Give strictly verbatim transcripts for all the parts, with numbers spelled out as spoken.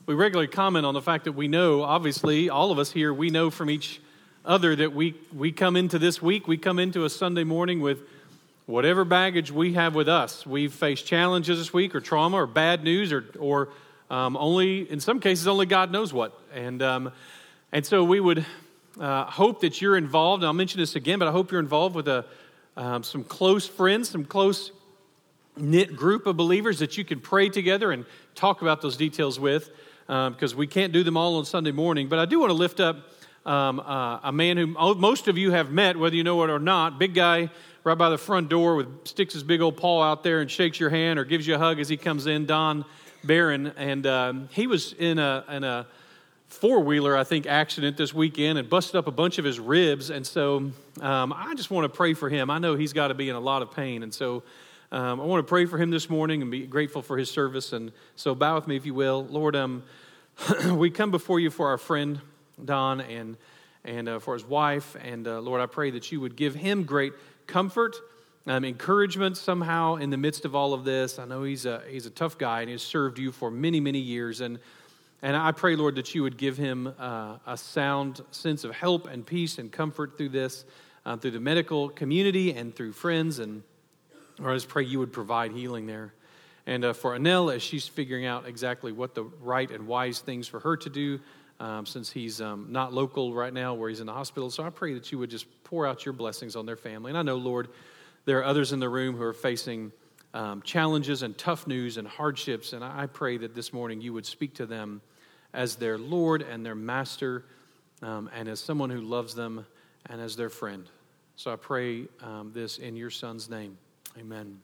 we regularly comment on the fact that we know, obviously, all of us here, we know from each other that we, we come into this week, we come into a Sunday morning with whatever baggage we have with us. We've faced challenges this week or trauma or bad news or, or um, only, in some cases, only God knows what. And, um, and so we would uh, hope that you're involved. And I'll mention this again, but I hope you're involved with a, um, some close friends, some close knit group of believers that you can pray together and talk about those details with, um, because we can't do them all on Sunday morning. But I do want to lift up um, uh, a man who most of you have met, whether you know it or not, big guy right by the front door with sticks his big old paw out there and shakes your hand or gives you a hug as he comes in, Don Barron. And um, he was in a, in a four-wheeler, I think, accident this weekend and busted up a bunch of his ribs. And so um, I just want to pray for him. I know he's got to be in a lot of pain. And so Um, I want to pray for him this morning and be grateful for his service. And so bow with me, if you will. Lord, um, we come before you for our friend Don and and uh, for his wife. And uh, Lord, I pray that you would give him great comfort, um, encouragement somehow in the midst of all of this. I know he's a he's a tough guy and he's served you for many, many years. And and I pray, Lord, that you would give him uh, a sound sense of help and peace and comfort through this, uh, through the medical community and through friends. And Lord, I just pray you would provide healing there. And uh, for Anel, as she's figuring out exactly what the right and wise things for her to do, um, since he's um, not local right now where he's in the hospital. So I pray that you would just pour out your blessings on their family. And I know, Lord, there are others in the room who are facing um, challenges and tough news and hardships. And I pray that this morning you would speak to them as their Lord and their Master, um, and as someone who loves them and as their friend. So I pray um, this in your Son's name. Amen.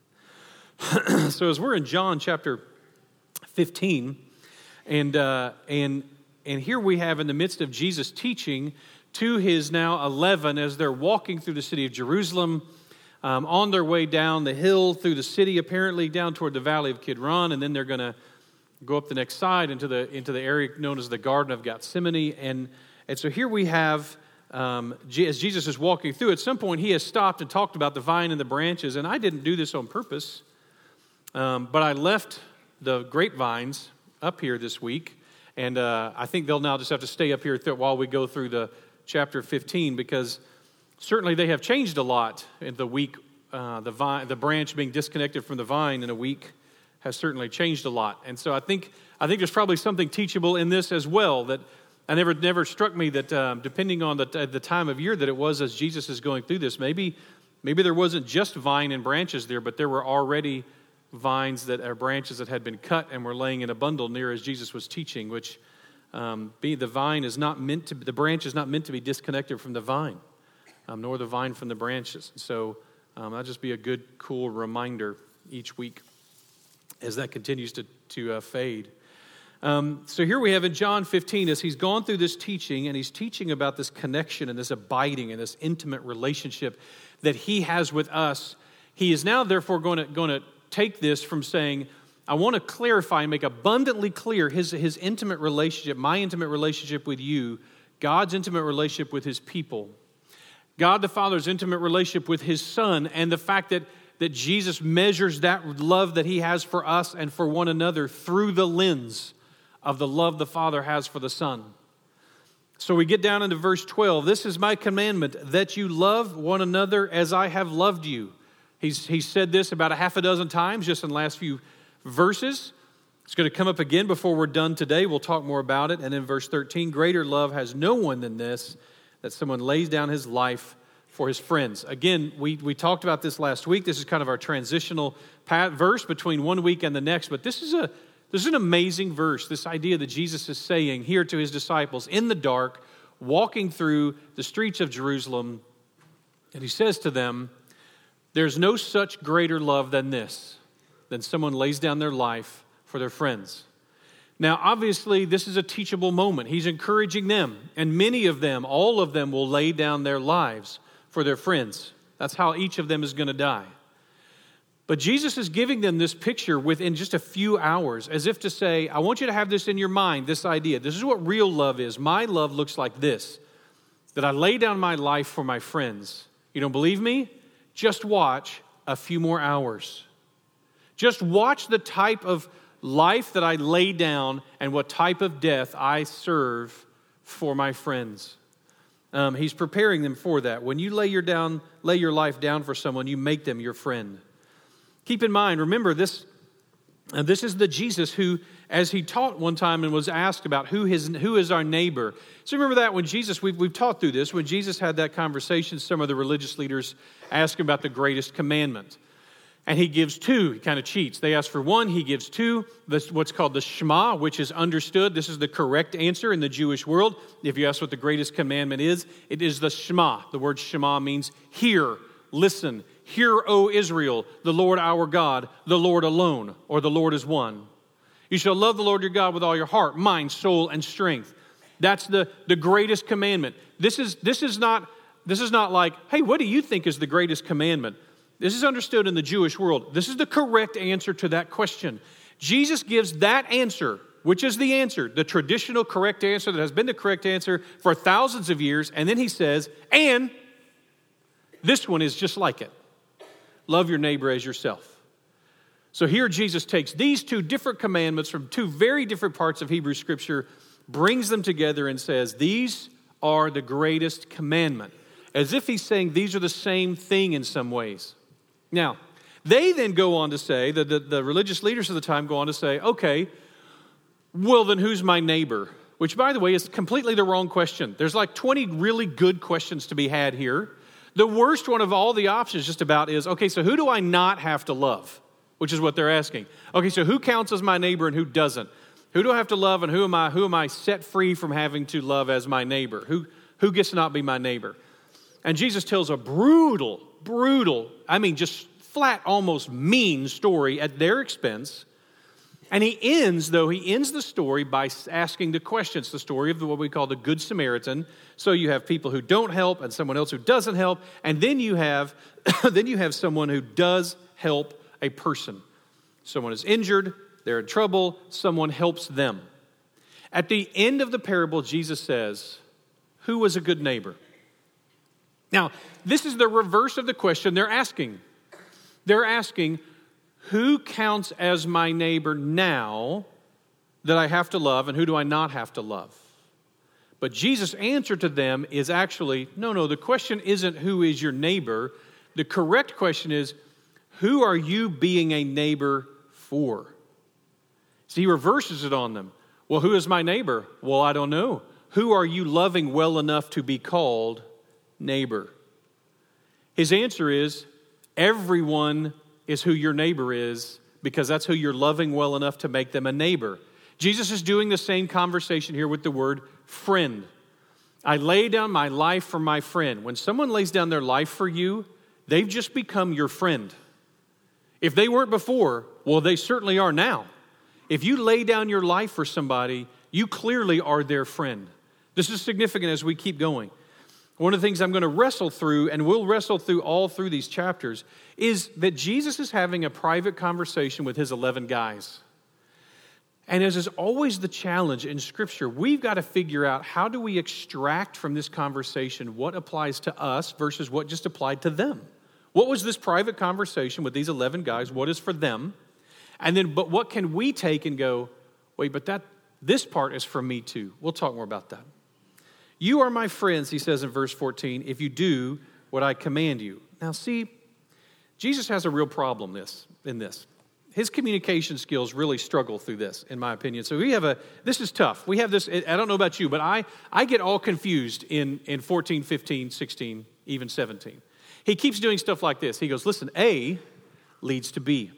So as we're in John chapter fifteen, and uh, and and here we have in the midst of Jesus teaching to his now eleven as they're walking through the city of Jerusalem, um, on their way down the hill through the city, apparently down toward the valley of Kidron, and then they're going to go up the next side into the into the area known as the Garden of Gethsemane, and and so here we have. Um, as Jesus is walking through, at some point he has stopped and talked about the vine and the branches, and I didn't do this on purpose, um, but I left the grapevines up here this week, and uh, I think they'll now just have to stay up here th- while we go through the chapter fifteen, because certainly they have changed a lot in the week. Uh, the vine, the branch being disconnected from the vine in a week has certainly changed a lot, and so I think I think there's probably something teachable in this as well. That I never never struck me that um, depending on the the time of year that it was as Jesus is going through this, maybe maybe there wasn't just vine and branches there, but there were already vines that are branches that had been cut and were laying in a bundle near as Jesus was teaching. Which um, be the vine is not meant to the branch is not meant to be disconnected from the vine, um, nor the vine from the branches. So um, that'll just be a good, cool reminder each week as that continues to to uh, fade. Um, so here we have in John fifteen, as he's gone through this teaching, and he's teaching about this connection and this abiding and this intimate relationship that he has with us. He is now therefore going to going to take this from saying, I want to clarify and make abundantly clear his, his intimate relationship, my intimate relationship with you, God's intimate relationship with his people, God the Father's intimate relationship with his Son, and the fact that that Jesus measures that love that he has for us and for one another through the lens of the love the Father has for the Son. So we get down into verse twelve. This is my commandment, that you love one another as I have loved you. He's, he's said this about a half a dozen times just in the last few verses. It's going to come up again before we're done today. We'll talk more about it. And in verse thirteen, greater love has no one than this, that someone lays down his life for his friends. Again, we, we talked about this last week. This is kind of our transitional verse between one week and the next. But this is a This is an amazing verse, this idea that Jesus is saying here to his disciples in the dark, walking through the streets of Jerusalem, and he says to them, there's no such greater love than this, than someone lays down their life for their friends. Now, obviously, this is a teachable moment. He's encouraging them, and many of them, all of them, will lay down their lives for their friends. That's how each of them is going to die. But Jesus is giving them this picture within just a few hours, as if to say, I want you to have this in your mind, this idea. This is what real love is. My love looks like this, that I lay down my life for my friends. You don't believe me? Just watch a few more hours. Just watch the type of life that I lay down and what type of death I serve for my friends. Um, he's preparing them for that. When you lay your down, lay your life down for someone, you make them your friend. Keep in mind, remember this. Uh, this is the Jesus who, as he taught one time and was asked about who his who is our neighbor. So remember that when Jesus, we've, we've taught through this, when Jesus had that conversation, some of the religious leaders asked him about the greatest commandment. And he gives two. He kind of cheats. They ask for one, he gives two. This, what's called the Shema, which is understood. This is the correct answer in the Jewish world. If you ask what the greatest commandment is, it is the Shema. The word Shema means hear, listen. Hear, O Israel, the Lord our God, the Lord alone, or the Lord is one. You shall love the Lord your God with all your heart, mind, soul, and strength. That's the, the greatest commandment. This is, this is not, this is not like, hey, what do you think is the greatest commandment? This is understood in the Jewish world. This is the correct answer to that question. Jesus gives that answer, which is the answer, the traditional correct answer that has been the correct answer for thousands of years. And then he says, and this one is just like it. Love your neighbor as yourself. So here Jesus takes these two different commandments from two very different parts of Hebrew Scripture, brings them together and says, these are the greatest commandment. As if he's saying these are the same thing in some ways. Now, they then go on to say, the, the, the religious leaders of the time go on to say, okay, well then who's my neighbor? Which, by the way, is completely the wrong question. There's like twenty really good questions to be had here. The worst one of all the options just about is, okay, so who do I not have to love? Which is what they're asking. Okay, so who counts as my neighbor and who doesn't? Who do I have to love and who am I who am I set free from having to love as my neighbor? Who, who gets to not be my neighbor? And Jesus tells a brutal, brutal, I mean just flat, almost mean story at their expense. And he ends, though, he ends the story by asking the questions, the story of what we call the Good Samaritan. So you have people who don't help and someone else who doesn't help. And then you have, then you have someone who does help a person. Someone is injured, they're in trouble, someone helps them. At the end of the parable, Jesus says, who was a good neighbor? Now, this is the reverse of the question they're asking. They're asking, who counts as my neighbor now that I have to love, and who do I not have to love? But Jesus' answer to them is actually, no, no, the question isn't who is your neighbor. The correct question is, who are you being a neighbor for? See, he reverses it on them. Well, who is my neighbor? Well, I don't know. Who are you loving well enough to be called neighbor? His answer is, everyone is who your neighbor is, because that's who you're loving well enough to make them a neighbor. Jesus is doing the same conversation here with the word friend. I lay down my life for my friend. When someone lays down their life for you, they've just become your friend. If they weren't before, well, they certainly are now. If you lay down your life for somebody, you clearly are their friend. This is significant as we keep going. One of the things I'm going to wrestle through, and we'll wrestle through all through these chapters, is that Jesus is having a private conversation with his eleven guys. And as is always the challenge in Scripture, we've got to figure out how do we extract from this conversation what applies to us versus what just applied to them. What was this private conversation with these eleven guys? What is for them? And then, but what can we take and go, wait, but that this part is for me too. We'll talk more about that. You are my friends, he says in verse fourteen, if you do what I command you. Now see, Jesus has a real problem this in this. His communication skills really struggle through this, in my opinion. So we have a, this is tough. We have this, I don't know about you, but I, I get all confused in, in fourteen, fifteen, sixteen, even seventeen. He keeps doing stuff like this. He goes, listen, A leads to B.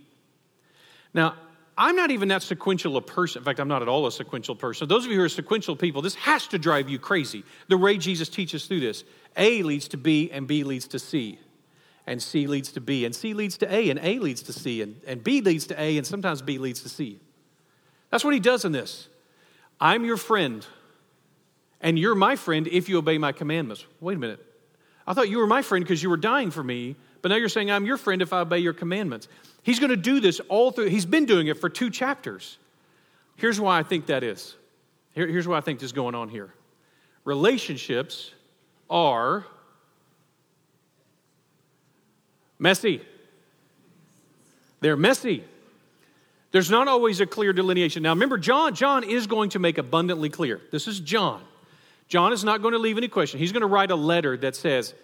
Now, I'm not even that sequential a person. In fact, I'm not at all a sequential person. Those of you who are sequential people, this has to drive you crazy. The way Jesus teaches through this. A leads to B, and B leads to C. And C leads to B, and C leads to A, and A leads to C, and, and B leads to A, and sometimes B leads to C. That's what he does in this. I'm your friend, and you're my friend if you obey my commandments. Wait a minute. I thought you were my friend because you were dying for me, but now you're saying I'm your friend if I obey your commandments. He's going to do this all through. He's been doing it for two chapters. Here's why I think that is. Here, here's what I think is going on here. Relationships are messy. They're messy. There's not always a clear delineation. Now remember, John, John is going to make abundantly clear. This is John. John is not going to leave any question. He's going to write a letter that says,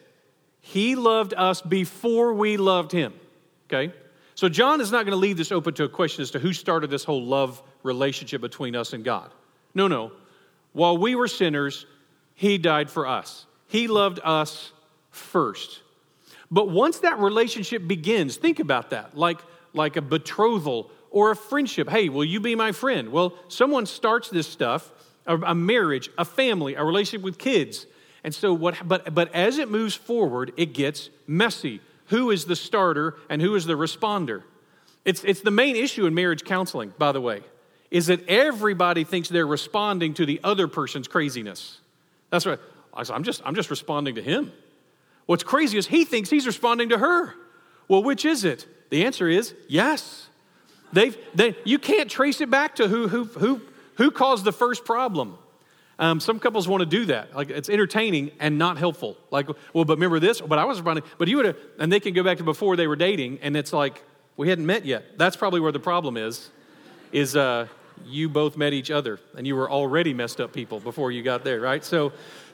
he loved us before we loved him. Okay? So John is not going to leave this open to a question as to who started this whole love relationship between us and God. No, no. While we were sinners, he died for us. He loved us first. But once that relationship begins, think about that, like, like a betrothal or a friendship. Hey, will you be my friend? Well, someone starts this stuff, a, a marriage, a family, a relationship with kids. And so what, but, but as it moves forward, it gets messy. Who is the starter and who is the responder? It's, it's the main issue in marriage counseling, by the way, is that everybody thinks they're responding to the other person's craziness. That's right. I'm just, I'm just responding to him. What's crazy is he thinks he's responding to her. Well, which is it? The answer is yes. They've, they, you can't trace it back to who, who, who, who caused the first problem. Um, some couples want to do that. Like, it's entertaining and not helpful. Like, well, but remember this? But I was responding. But you would have, and they can go back to before they were dating, and it's like, we hadn't met yet. That's probably where the problem is, is uh, you both met each other, and you were already messed up people before you got there, right? So,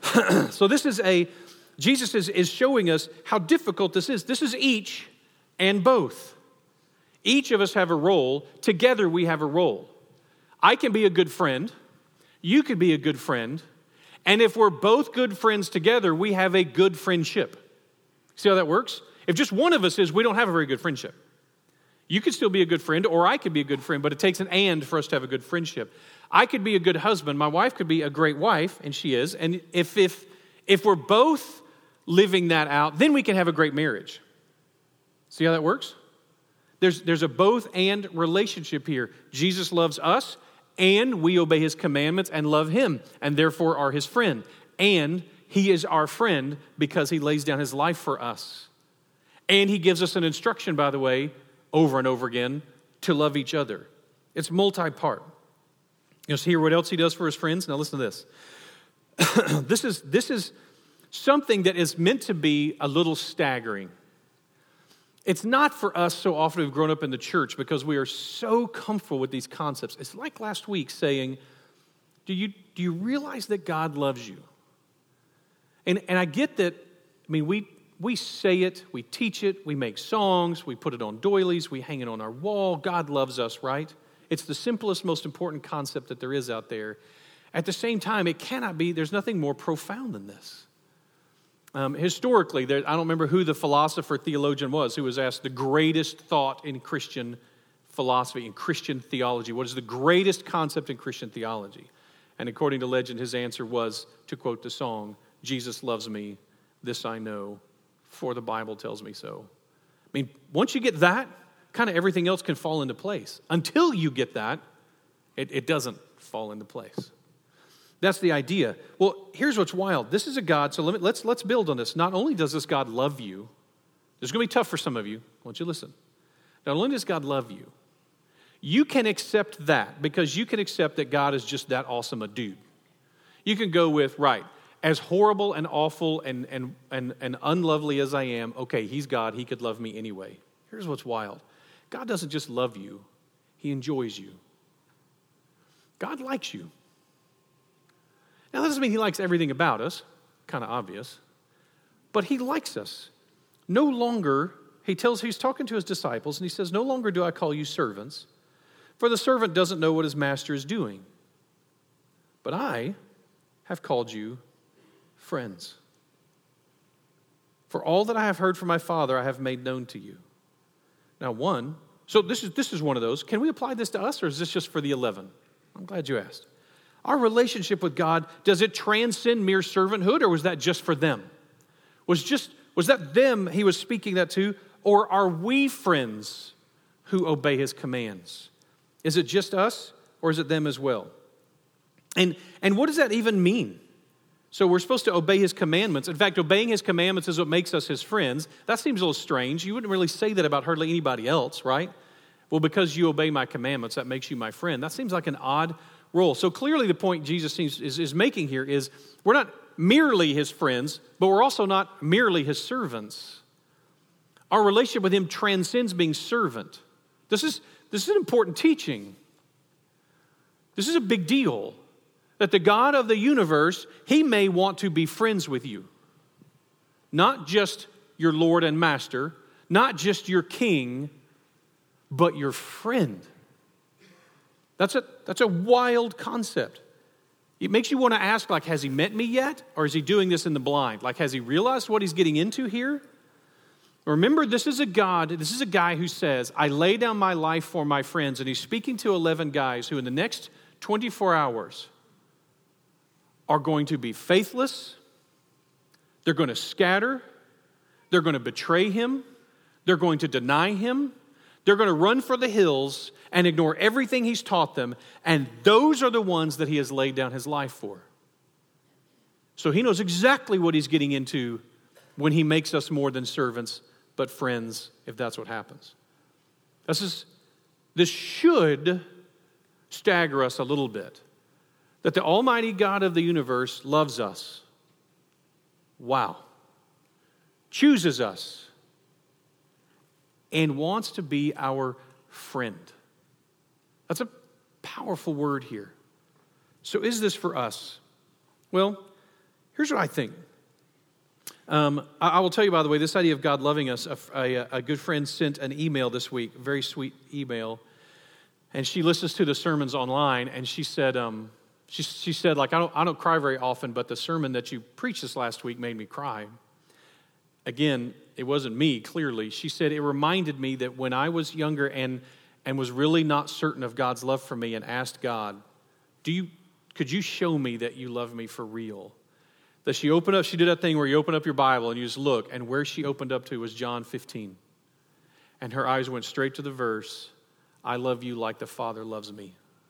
so this is a, Jesus is, is showing us how difficult this is. This is each and both. Each of us have a role. Together we have a role. I can be a good friend. You could be a good friend. And if we're both good friends together, we have a good friendship. See how that works? If just one of us is, we don't have a very good friendship. You could still be a good friend, or I could be a good friend, but it takes an and for us to have a good friendship. I could be a good husband. My wife could be a great wife, and she is. And if if if we're both living that out, then we can have a great marriage. See how that works? There's, there's a both and relationship here. Jesus loves us, and we obey his commandments and love him, and therefore are his friend. And he is our friend because he lays down his life for us. And he gives us an instruction, by the way, over and over again, to love each other. It's multi-part. You know, so hear what else he does for his friends? Now listen to this. this is this is something that is meant to be a little staggering. It's not for us so often who've grown up in the church because we are so comfortable with these concepts. It's like last week saying, do you, do you realize that God loves you? And, and I get that, I mean, we, we say it, we teach it, we make songs, we put it on doilies, we hang it on our wall. God loves us, right? It's the simplest, most important concept that there is out there. At the same time, it cannot be, there's nothing more profound than this. Um, historically, there, I don't remember who the philosopher theologian was who was asked the greatest thought in Christian philosophy, in Christian theology. What is the greatest concept in Christian theology? And according to legend, his answer was, to quote the song, Jesus loves me, this I know, for the Bible tells me so. I mean, once you get that, kind of everything else can fall into place. Until you get that, it, it doesn't fall into place. That's the idea. Well, here's what's wild. This is a God, so let me, let's, let's build on this. Not only does this God love you, this is going to be tough for some of you. I want you to listen. Not only does God love you, you can accept that because you can accept that God is just that awesome a dude. You can go with, right, as horrible and awful and, and, and, and unlovely as I am, okay, he's God, he could love me anyway. Here's what's wild. God doesn't just love you, he enjoys you. God likes you. Now, that doesn't mean he likes everything about us, kind of obvious, but he likes us. No longer, he tells, he's talking to his disciples, and he says, no longer do I call you servants, for the servant doesn't know what his master is doing. But I have called you friends. For all that I have heard from my Father, I have made known to you. Now, one, so this is this is one of those. Can we apply this to us, or is this just for the eleven? I'm glad you asked. Our relationship with God, does it transcend mere servanthood, or was that just for them? Was just was that them he was speaking that to, or are we friends who obey his commands? Is it just us, or is it them as well? And, and what does that even mean? So we're supposed to obey his commandments. In fact, obeying his commandments is what makes us his friends. That seems a little strange. You wouldn't really say that about hardly anybody else, right? Well, because you obey my commandments, that makes you my friend. That seems like an odd role. So clearly the point Jesus seems, is, is making here is we're not merely his friends, but we're also not merely his servants. Our relationship with him transcends being servant. This is this is an important teaching. This is a big deal. That the God of the universe, he may want to be friends with you. Not just your Lord and Master, not just your King, but your friend. That's a, that's a wild concept. It makes you want to ask, like, has he met me yet? Or is he doing this in the blind? Like, has he realized what he's getting into here? Remember, this is a God, this is a guy who says, I lay down my life for my friends. And he's speaking to eleven guys who in the next twenty-four hours are going to be faithless. They're going to scatter. They're going to betray him. They're going to deny him. They're going to run for the hills and ignore everything he's taught them. And those are the ones that he has laid down his life for. So he knows exactly what he's getting into when he makes us more than servants, but friends, if that's what happens. This is, this should stagger us a little bit. That the Almighty God of the universe loves us. Wow. Chooses us. And wants to be our friend. That's a powerful word here. So is this for us? Well, here's what I think. Um, I, I will tell you, by the way, this idea of God loving us, a, a, a good friend sent an email this week, a very sweet email. And she listens to the sermons online, and she said... Um, She, she said, like, I don't, I don't cry very often, but the sermon that you preached this last week made me cry. Again, it wasn't me, clearly. She said, it reminded me that when I was younger and, and was really not certain of God's love for me and asked God, do you, could you show me that you love me for real? That she opened up, she did that thing where you open up your Bible and you just look, and where she opened up to was John fifteen. And her eyes went straight to the verse, I love you like the Father loves me.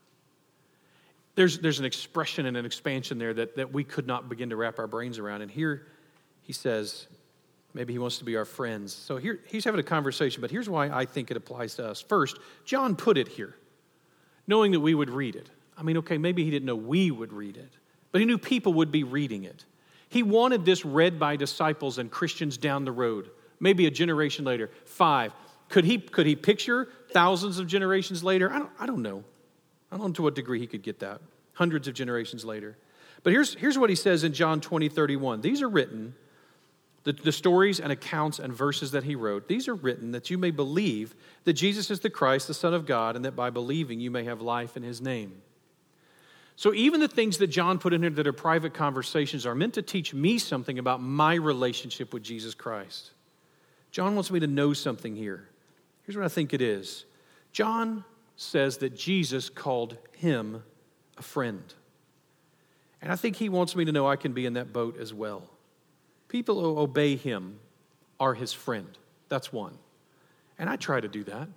There's, there's an expression and an expansion there that, that we could not begin to wrap our brains around. And here he says, maybe he wants to be our friends. So here he's having a conversation, but here's why I think it applies to us. First, John put it here, knowing that we would read it. I mean, okay, maybe he didn't know we would read it, but he knew people would be reading it. He wanted this read by disciples and Christians down the road, maybe a generation later, five. Could he, could he picture thousands of generations later? I don't, I don't know. I don't know to what degree he could get that. Hundreds of generations later. But here's, here's what he says in John twenty, thirty-one. These are written, the, the stories and accounts and verses that he wrote, these are written that you may believe that Jesus is the Christ, the Son of God, and that by believing you may have life in his name. So even the things that John put in here that are private conversations are meant to teach me something about my relationship with Jesus Christ. John wants me to know something here. Here's what I think it is. John says that Jesus called him a friend. And I think he wants me to know I can be in that boat as well. People who obey him are his friend. That's one. And I try to do that.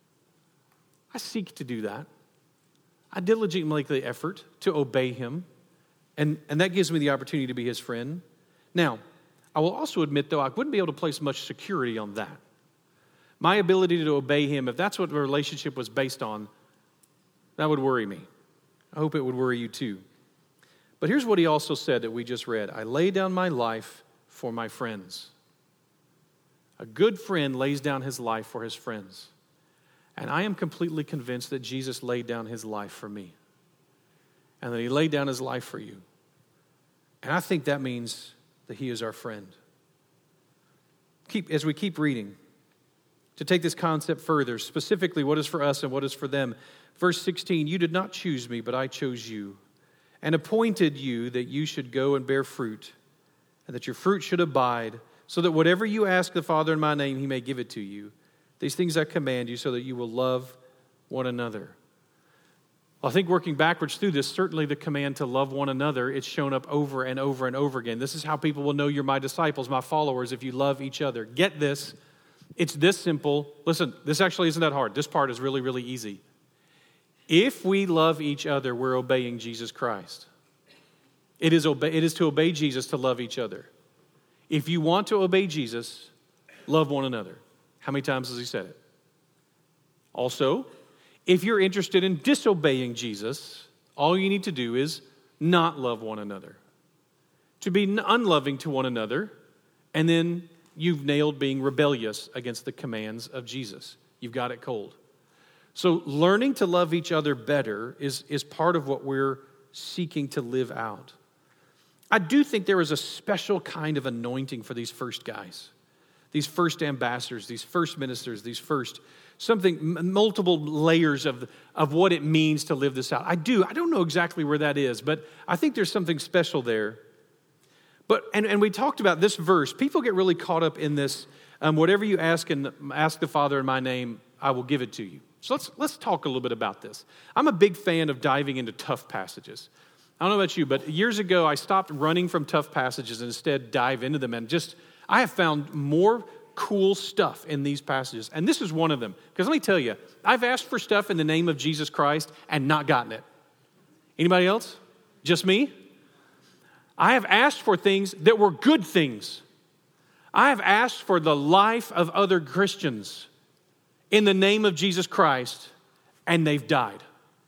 I seek to do that. I diligently make the effort to obey him. And, and that gives me the opportunity to be his friend. Now, I will also admit, though, I wouldn't be able to place much security on that. My ability to obey him, if that's what the relationship was based on, that would worry me. I hope it would worry you too. But here's what he also said that we just read. I lay down my life for my friends. A good friend lays down his life for his friends. And I am completely convinced that Jesus laid down his life for me. And that he laid down his life for you. And I think that means that he is our friend. Keep, as we keep reading, to take this concept further, specifically what is for us and what is for them. Verse sixteen, you did not choose me, but I chose you and appointed you that you should go and bear fruit and that your fruit should abide so that whatever you ask the Father in my name, he may give it to you. These things I command you so that you will love one another. Well, I think working backwards through this, certainly the command to love one another, it's shown up over and over and over again. This is how people will know you're my disciples, my followers, if you love each other. Get this. It's this simple. Listen, this actually isn't that hard. This part is really, really easy. If we love each other, we're obeying Jesus Christ. It is, obey, it is to obey Jesus to love each other. If you want to obey Jesus, love one another. How many times has he said it? Also, if you're interested in disobeying Jesus, all you need to do is not love one another. To be unloving to one another, and then you've nailed being rebellious against the commands of Jesus. You've got it cold. So learning to love each other better is, is part of what we're seeking to live out. I do think there is a special kind of anointing for these first guys, these first ambassadors, these first ministers, these first something, multiple layers of, of what it means to live this out. I do. I don't know exactly where that is, but I think there's something special there. But and, and we talked about this verse. People get really caught up in this, um, whatever you ask and ask the Father in my name, I will give it to you. So let's let's talk a little bit about this. I'm a big fan of diving into tough passages. I don't know about you, but years ago I stopped running from tough passages and instead dive into them. And just, I have found more cool stuff in these passages. And this is one of them. Because let me tell you, I've asked for stuff in the name of Jesus Christ and not gotten it. Anybody else? Just me? I have asked for things that were good things. I have asked for the life of other Christians in the name of Jesus Christ, and they've died.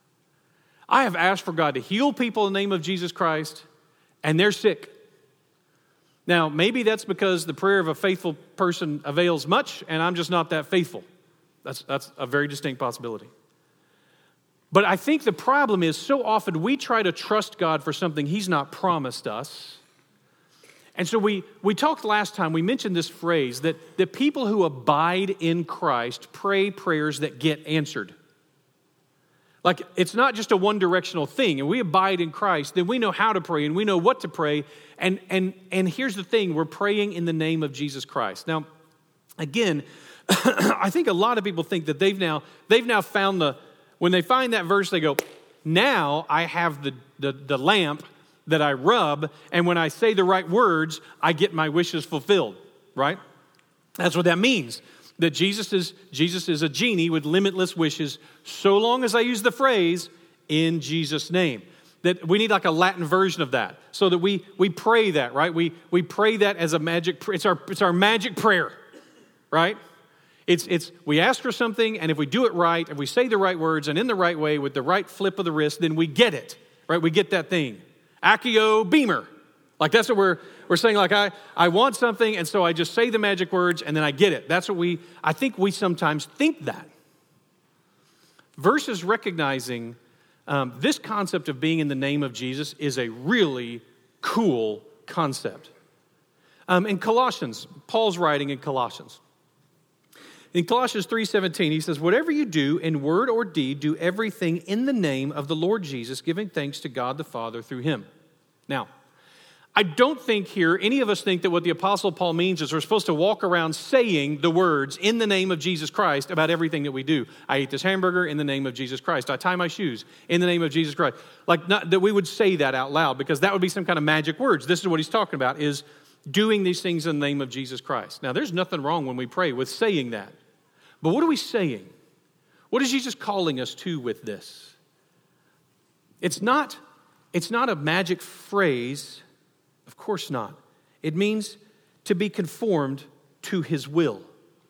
I have asked for God to heal people in the name of Jesus Christ, and they're sick. Now, maybe that's because the prayer of a faithful person avails much, and I'm just not that faithful. That's, that's a very distinct possibility. But I think the problem is so often we try to trust God for something He's not promised us. And so we, we talked last time, we mentioned this phrase that, that people who abide in Christ pray prayers that get answered. Like, it's not just a one-directional thing. And we abide in Christ, then we know how to pray and we know what to pray. And, and, and here's the thing, we're praying in the name of Jesus Christ. Now, again, I think a lot of people think that they've now, they've now found the, when they find that verse, they go, now I have the, the, the lamp that I rub, and when I say the right words, I get my wishes fulfilled, right? That's what that means. That Jesus is Jesus is a genie with limitless wishes, so long as I use the phrase, in Jesus' name. That we need like a Latin version of that, so that we we pray that, right? We we pray that as a magic, it's our it's our magic prayer, right? It's it's we ask for something, and if we do it right, if we say the right words and in the right way with the right flip of the wrist, then we get it, right? We get that thing. Accio Beamer. Like that's what we're we're saying, like I, I want something, and so I just say the magic words and then I get it. That's what we, I think we sometimes think that. Versus recognizing um, this concept of being in the name of Jesus is a really cool concept. Um, in Colossians, Paul's writing in Colossians. In Colossians three seventeen, he says, whatever you do in word or deed, do everything in the name of the Lord Jesus, giving thanks to God the Father through him. Now, I don't think here, any of us think that what the Apostle Paul means is we're supposed to walk around saying the words in the name of Jesus Christ about everything that we do. I eat this hamburger in the name of Jesus Christ. I tie my shoes in the name of Jesus Christ. Like not that we would say that out loud, because that would be some kind of magic words. This is what he's talking about, is doing these things in the name of Jesus Christ. Now, there's nothing wrong when we pray with saying that. But what are we saying? What is Jesus calling us to with this? It's not, it's not a magic phrase. Of course not. It means to be conformed to his will,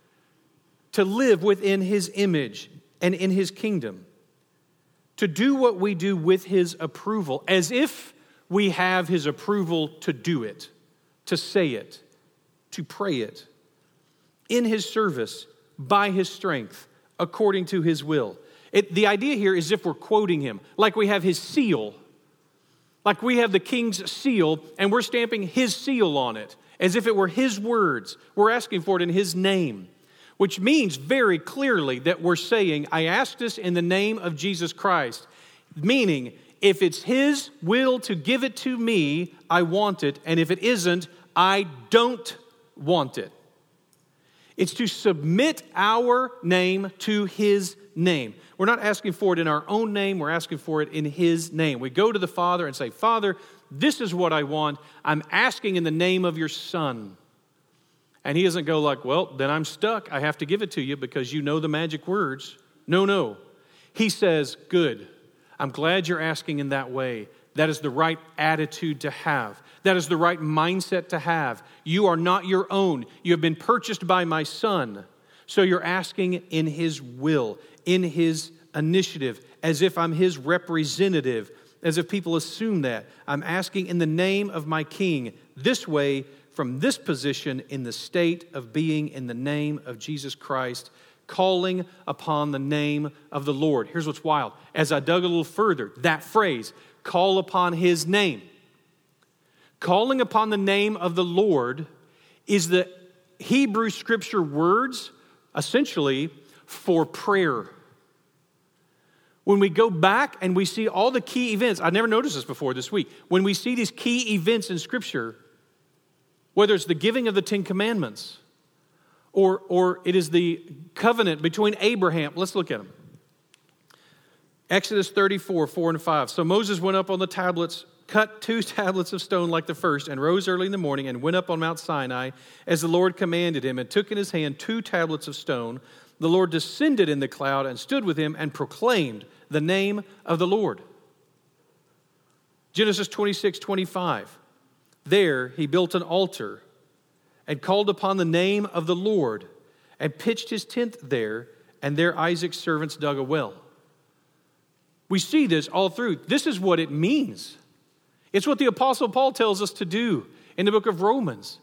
to live within his image and in his kingdom, to do what we do with his approval, as if we have his approval to do it, to say it, to pray it, in his service, by his strength, according to his will. It, the idea here is if we're quoting him, like we have his seal, like we have the king's seal, and we're stamping his seal on it, as if it were his words. We're asking for it in his name, which means very clearly that we're saying, I ask this in the name of Jesus Christ, meaning if it's his will to give it to me, I want it, and if it isn't, I don't want it. It's to submit our name to his name. We're not asking for it in our own name. We're asking for it in his name. We go to the Father and say, Father, this is what I want. I'm asking in the name of your Son. And he doesn't go like, well, then I'm stuck. I have to give it to you because you know the magic words. No, no. He says, good. I'm glad you're asking in that way. That is the right attitude to have. That is the right mindset to have. You are not your own. You have been purchased by my Son. So you're asking in his will, in his initiative, as if I'm his representative, as if people assume that. I'm asking in the name of my King, this way, from this position, in the state of being in the name of Jesus Christ, calling upon the name of the Lord. Here's what's wild. As I dug a little further, that phrase, call upon his name. Calling upon the name of the Lord is the Hebrew scripture words, essentially, for prayer. When we go back and we see all the key events, I never noticed this before this week. When we see these key events in Scripture, whether it's the giving of the Ten Commandments, or, or it is the covenant between Abraham. Let's look at them. Exodus thirty-four, four and five. So Moses went up on the tablets, cut two tablets of stone like the first, and rose early in the morning and went up on Mount Sinai as the Lord commanded him, and took in his hand two tablets of stone. The Lord descended in the cloud and stood with him and proclaimed the name of the Lord. Genesis twenty-six, twenty-five. There he built an altar and called upon the name of the Lord and pitched his tent there, and there Isaac's servants dug a well. We see this all through. This is what it means. It's what the Apostle Paul tells us to do in the book of Romans.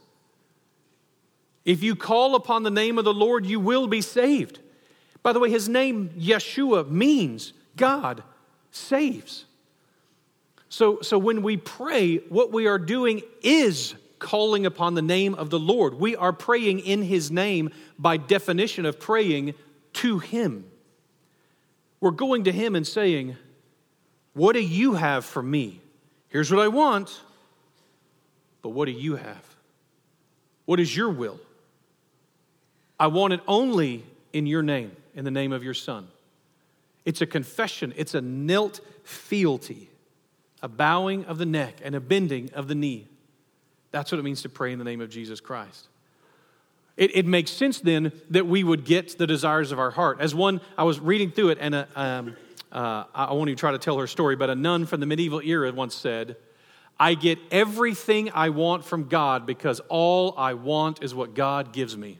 If you call upon the name of the Lord, you will be saved. By the way, his name, Yeshua, means God saves. So, so when we pray, what we are doing is calling upon the name of the Lord. We are praying in his name by definition of praying to him. We're going to him and saying, what do you have for me? Here's what I want, but what do you have? What is your will? I want it only in your name, in the name of your Son. It's a confession. It's a knelt fealty, a bowing of the neck and a bending of the knee. That's what it means to pray in the name of Jesus Christ. It, it makes sense then that we would get the desires of our heart. As one, I was reading through it, and a, um, uh, I won't even try to tell her story, but a nun from the medieval era once said, I get everything I want from God because all I want is what God gives me.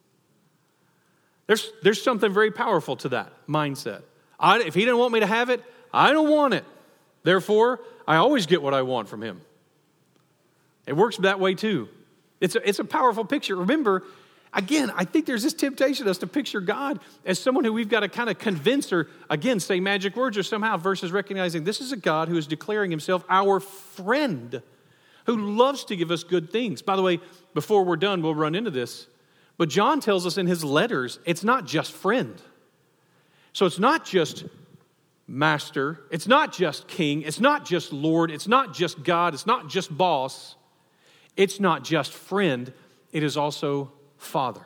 There's, there's something very powerful to that mindset. I, if he didn't want me to have it, I don't want it. Therefore, I always get what I want from him. It works that way too. It's a, it's a powerful picture. Remember, again, I think there's this temptation to us to picture God as someone who we've got to kind of convince or, again, say magic words or somehow versus recognizing this is a God who is declaring himself our friend, who loves to give us good things. By the way, before we're done, we'll run into this. But John tells us in his letters, it's not just friend. So it's not just master. It's not just king. It's not just Lord. It's not just God. It's not just boss. It's not just friend. It is also father.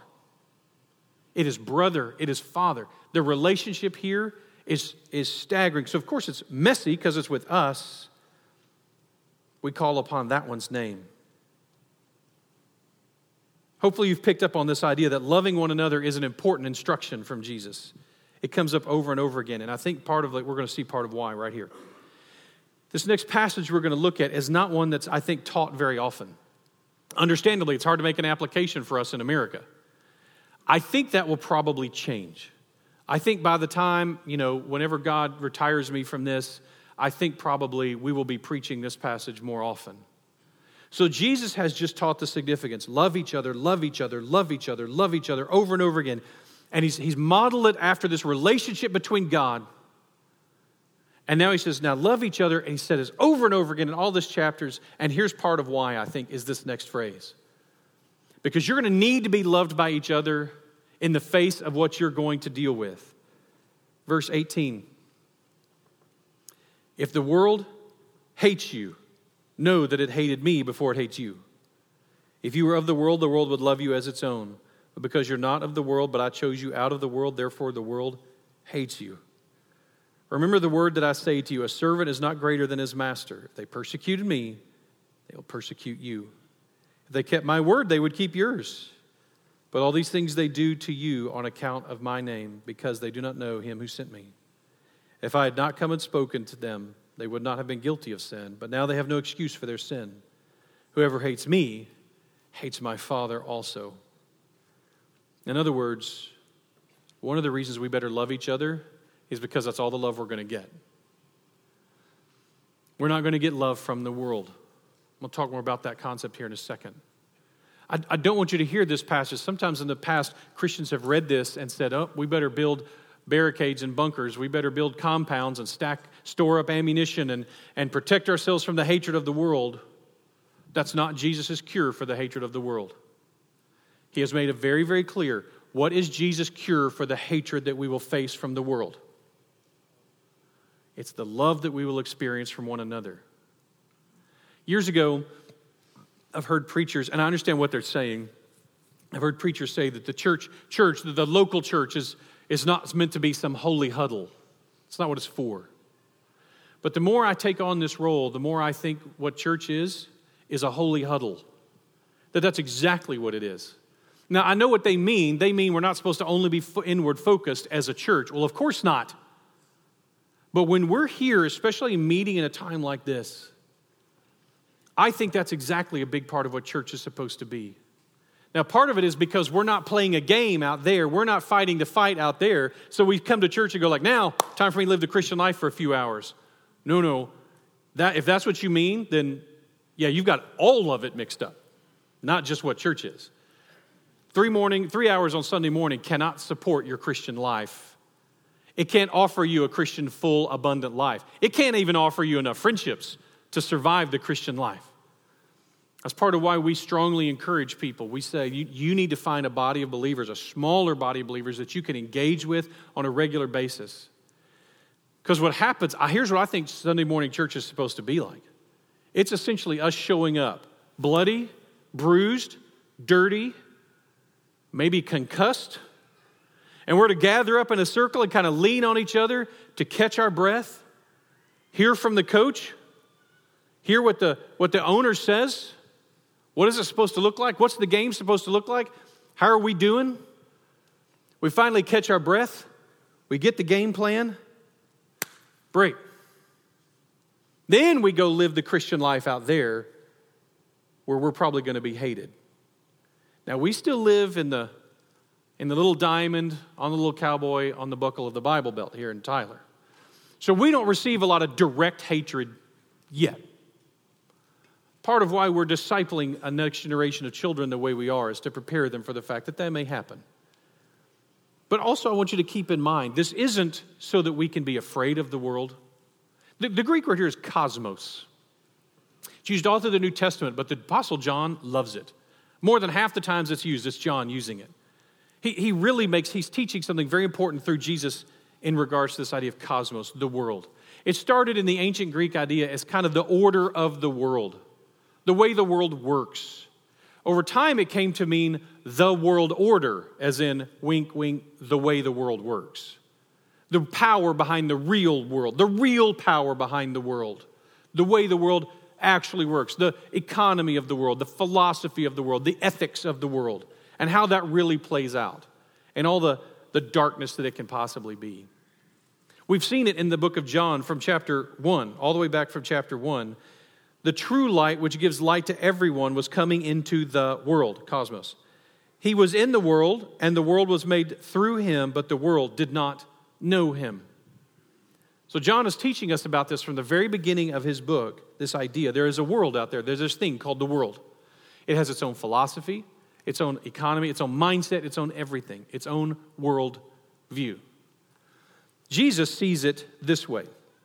It is brother. It is father. The relationship here is, is staggering. So of course it's messy because it's with us. We call upon that one's name. Hopefully you've picked up on this idea that loving one another is an important instruction from Jesus. It comes up over and over again, and I think part of it, we're going to see part of why right here. This next passage we're going to look at is not one that's, I think, taught very often. Understandably, it's hard to make an application for us in America. I think that will probably change. I think by the time, you know, whenever God retires me from this, I think probably we will be preaching this passage more often. So Jesus has just taught the significance. Love each other, love each other, love each other, love each other over and over again. And he's, he's modeled it after this relationship between God. And now he says, now love each other. And he said this over and over again in all these chapters. And here's part of why, I think, is this next phrase. Because you're going to need to be loved by each other in the face of what you're going to deal with. Verse eighteen. If the world hates you, know that it hated me before it hates you. If you were of the world, the world would love you as its own. But because you're not of the world, but I chose you out of the world, therefore the world hates you. Remember the word that I say to you, a servant is not greater than his master. If they persecuted me, they will persecute you. If they kept my word, they would keep yours. But all these things they do to you on account of my name, because they do not know him who sent me. If I had not come and spoken to them, they would not have been guilty of sin. But now they have no excuse for their sin. Whoever hates me hates my Father also. In other words, one of the reasons we better love each other is because that's all the love we're going to get. We're not going to get love from the world. We'll talk more about that concept here in a second. I, I don't want you to hear this passage. Sometimes in the past, Christians have read this and said, oh, we better build barricades and bunkers. We better build compounds and stack, store up ammunition and, and protect ourselves from the hatred of the world. That's not Jesus' cure for the hatred of the world. He has made it very, very clear. What is Jesus' cure for the hatred that we will face from the world? It's the love that we will experience from one another. Years ago, I've heard preachers, and I understand what they're saying. I've heard preachers say that the church, church, the local church is, is not meant to be some holy huddle. It's not what it's for. But the more I take on this role, the more I think what church is, is a holy huddle. That that's exactly what it is. Now, I know what they mean. They mean we're not supposed to only be inward focused as a church. Well, of course not. But when we're here, especially meeting in a time like this, I think that's exactly a big part of what church is supposed to be. Now, part of it is because we're not playing a game out there. We're not fighting the fight out there. So we come to church and go like, now, time for me to live the Christian life for a few hours. No, no. That, if that's what you mean, then, yeah, you've got all of it mixed up, not just what church is. Three morning, three hours on Sunday morning cannot support your Christian life. It can't offer you a Christian full, abundant life. It can't even offer you enough friendships to survive the Christian life. That's part of why we strongly encourage people. We say you, you need to find a body of believers, a smaller body of believers that you can engage with on a regular basis. Because what happens, here's what I think Sunday morning church is supposed to be like. It's essentially us showing up bloody, bruised, dirty, maybe concussed. And we're to gather up in a circle and kind of lean on each other to catch our breath, hear from the coach, hear what the, what the owner says. What is it supposed to look like? What's the game supposed to look like? How are we doing? We finally catch our breath. We get the game plan. Break. Then we go live the Christian life out there where we're probably going to be hated. Now, we still live in the, in the little diamond, on the little cowboy, on the buckle of the Bible belt here in Tyler. So we don't receive a lot of direct hatred yet. Part of why we're discipling a next generation of children the way we are is to prepare them for the fact that that may happen. But also I want you to keep in mind, this isn't so that we can be afraid of the world. The, the Greek word here is cosmos. It's used all through the New Testament, but the Apostle John loves it. More than half the times it's used, it's John using it. He, he really makes, he's teaching something very important through Jesus in regards to this idea of cosmos, the world. It started in the ancient Greek idea as kind of the order of the world. The way the world works. Over time, it came to mean the world order, as in, wink, wink, the way the world works. The power behind the real world, the real power behind the world, the way the world actually works, the economy of the world, the philosophy of the world, the ethics of the world, and how that really plays out, and all the, the darkness that it can possibly be. We've seen it in the book of John from chapter one, all the way back from chapter one. The true light, which gives light to everyone, was coming into the world, cosmos. He was in the world, and the world was made through him, but the world did not know him. So John is teaching us about this from the very beginning of his book, this idea. There is a world out there. There's this thing called the world. It has its own philosophy, its own economy, its own mindset, its own everything, its own world view. Jesus sees it this way.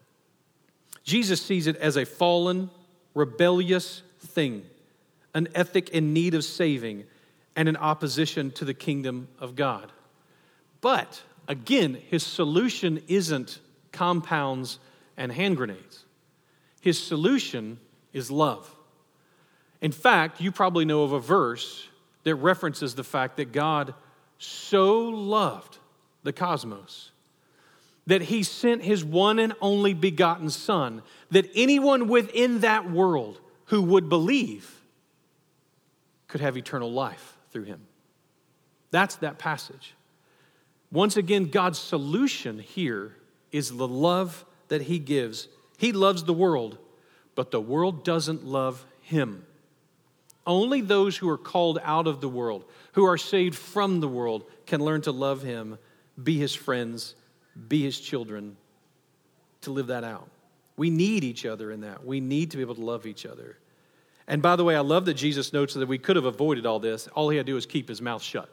Jesus sees it as a fallen, rebellious thing, an ethic in need of saving, and an opposition to the kingdom of God. But, again, his solution isn't compounds and hand grenades. His solution is love. In fact, you probably know of a verse that references the fact that God so loved the cosmos that he sent his one and only begotten Son, that anyone within that world who would believe could have eternal life through him. That's that passage. Once again, God's solution here is the love that he gives. He loves the world, but the world doesn't love him. Only those who are called out of the world, who are saved from the world, can learn to love him, be his friends, be his children, to live that out. We need each other in that. We need to be able to love each other. And by the way, I love that Jesus notes that we could have avoided all this. All he had to do was keep his mouth shut.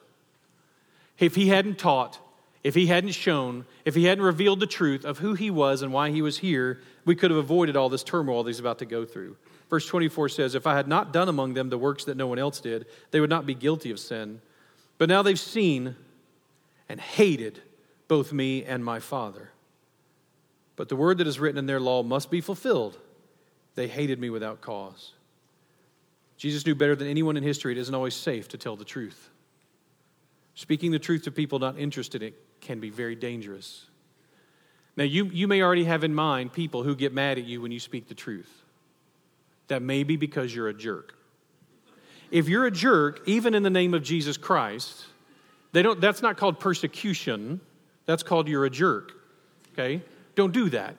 If he hadn't taught, if he hadn't shown, if he hadn't revealed the truth of who he was and why he was here, we could have avoided all this turmoil that he's about to go through. Verse twenty-four says, if I had not done among them the works that no one else did, they would not be guilty of sin. But now they've seen and hated both me and my Father. But the word that is written in their law must be fulfilled. They hated me without cause. Jesus knew better than anyone in history it isn't always safe to tell the truth. Speaking the truth to people not interested in it can be very dangerous. Now, you, you may already have in mind people who get mad at you when you speak the truth. That may be because you're a jerk. If you're a jerk, even in the name of Jesus Christ, they don't. That's not called persecution. That's called you're a jerk. Okay? Don't do that.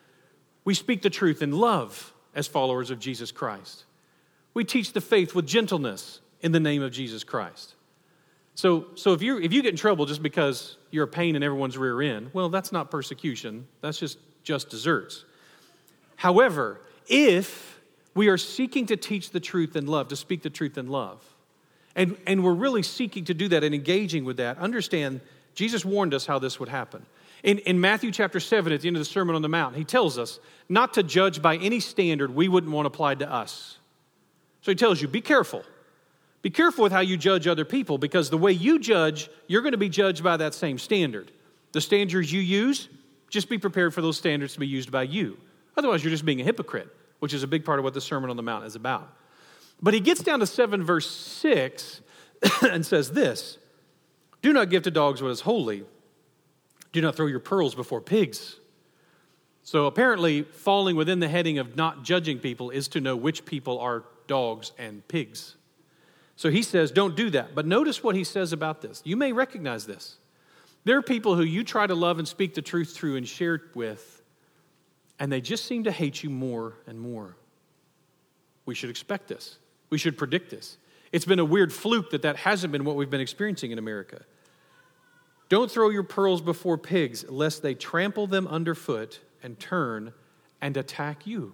We speak the truth in love as followers of Jesus Christ. We teach the faith with gentleness in the name of Jesus Christ. So, so if you if you get in trouble just because you're a pain in everyone's rear end, well, that's not persecution. That's just just desserts. However, if we are seeking to teach the truth in love, to speak the truth in love, and, and we're really seeking to do that and engaging with that, understand Jesus warned us how this would happen. In, in Matthew chapter seven, at the end of the Sermon on the Mount, he tells us not to judge by any standard we wouldn't want applied to us. So he tells you, be careful. Be careful with how you judge other people, because the way you judge, you're going to be judged by that same standard. The standards you use, just be prepared for those standards to be used by you. Otherwise, you're just being a hypocrite, which is a big part of what the Sermon on the Mount is about. But he gets down to seven verse six and says this, do not give to dogs what is holy. Do not throw your pearls before pigs. So apparently, falling within the heading of not judging people is to know which people are dogs and pigs. So he says, don't do that. But notice what he says about this. You may recognize this. There are people who you try to love and speak the truth through and share with, and they just seem to hate you more and more. We should expect this. We should predict this. It's been a weird fluke that that hasn't been what we've been experiencing in America. Don't throw your pearls before pigs, lest they trample them underfoot and turn and attack you.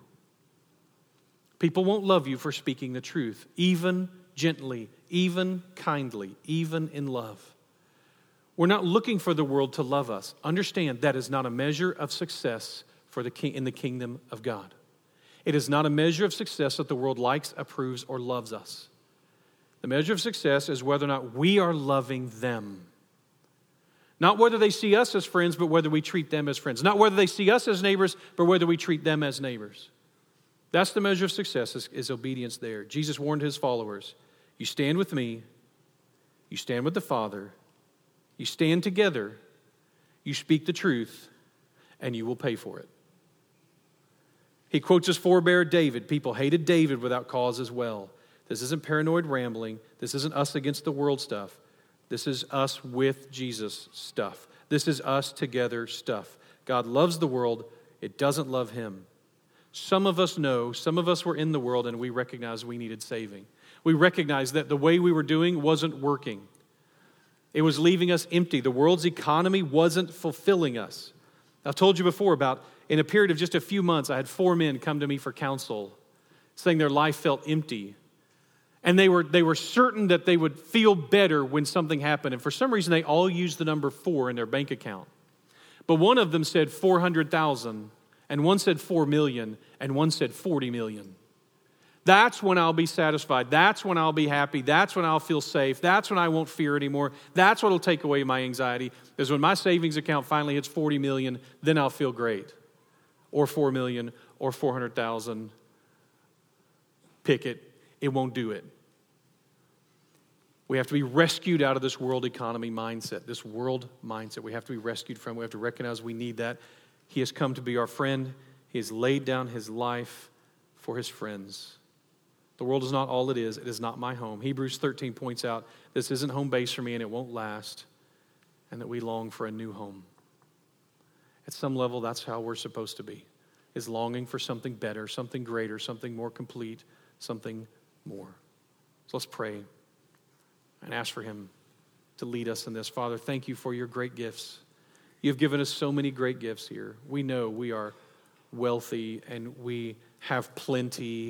People won't love you for speaking the truth, even gently, even kindly, even in love. We're not looking for the world to love us. Understand that is not a measure of success for the king in the kingdom of God. It is not a measure of success that the world likes, approves, or loves us. The measure of success is whether or not we are loving them. Not whether they see us as friends, but whether we treat them as friends. Not whether they see us as neighbors, but whether we treat them as neighbors. That's the measure of success, is, is obedience there. Jesus warned his followers, you stand with me, you stand with the Father, you stand together, you speak the truth, and you will pay for it. He quotes his forebear David. People hated David without cause as well. This isn't paranoid rambling. This isn't us against the world stuff. This is us with Jesus stuff. This is us together stuff. God loves the world. It doesn't love him. Some of us know, some of us were in the world and we recognized we needed saving. We recognized that the way we were doing wasn't working. It was leaving us empty. The world's economy wasn't fulfilling us. I've told you before about, in a period of just a few months, I had four men come to me for counsel, saying their life felt empty. And they were they were certain that they would feel better when something happened. And for some reason, they all used the number four in their bank account. But one of them said four hundred thousand, and one said four million, and one said forty million. That's when I'll be satisfied. That's when I'll be happy. That's when I'll feel safe. That's when I won't fear anymore. That's what will take away my anxiety, is when my savings account finally hits forty million, then I'll feel great. Or four million, or four hundred thousand. Pick it. It won't do it. We have to be rescued out of this world economy mindset, this world mindset. We have to be rescued from. We have to recognize we need that. He has come to be our friend. He has laid down his life for his friends. The world is not all it is. It is not my home. Hebrews thirteen points out this isn't home base for me and it won't last, and that we long for a new home. At some level, that's how we're supposed to be, is longing for something better, something greater, something more complete, something more. So let's pray and ask for him to lead us in this. Father, thank you for your great gifts. You've given us so many great gifts here. We know we are wealthy and we have plenty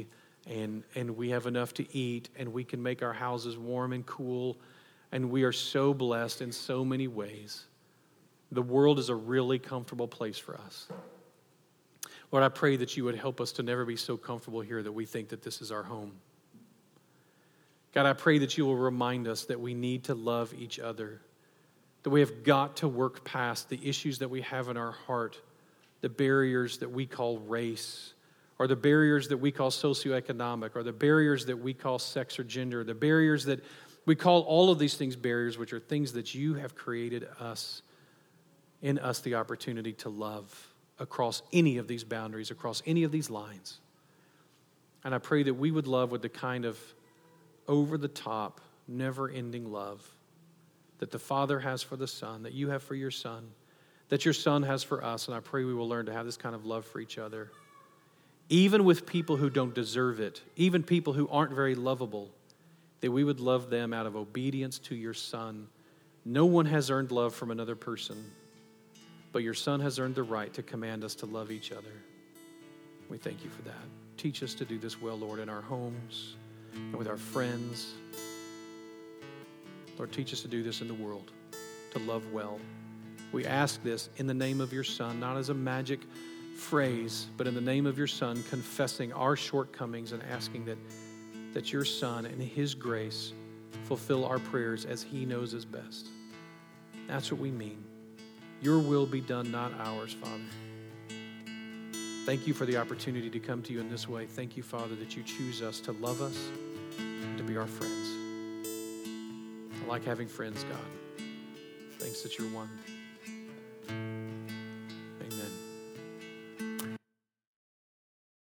and, and we have enough to eat, and we can make our houses warm and cool, and we are so blessed in so many ways. The world is a really comfortable place for us. Lord, I pray that you would help us to never be so comfortable here that we think that this is our home. God, I pray that you will remind us that we need to love each other, that we have got to work past the issues that we have in our heart, the barriers that we call race, or the barriers that we call socioeconomic, or the barriers that we call sex or gender, the barriers that we call all of these things barriers, which are things that you have created us, in us the opportunity to love across any of these boundaries, across any of these lines. And I pray that we would love with the kind of over-the-top, never-ending love that the Father has for the Son, that you have for your Son, that your Son has for us. And I pray we will learn to have this kind of love for each other, even with people who don't deserve it, even people who aren't very lovable, that we would love them out of obedience to your Son. No one has earned love from another person, but your Son has earned the right to command us to love each other. We thank you for that. Teach us to do this well, Lord, in our homes and with our friends. Lord, teach us to do this in the world, to love well. We ask this in the name of your Son, not as a magic phrase, but in the name of your Son, confessing our shortcomings and asking that, that your Son and his grace fulfill our prayers as he knows is best. That's what we mean. Your will be done, not ours, Father. Thank you for the opportunity to come to you in this way. Thank you, Father, that you choose us to love us, to be our friends. I like having friends, God. Thanks that you're one.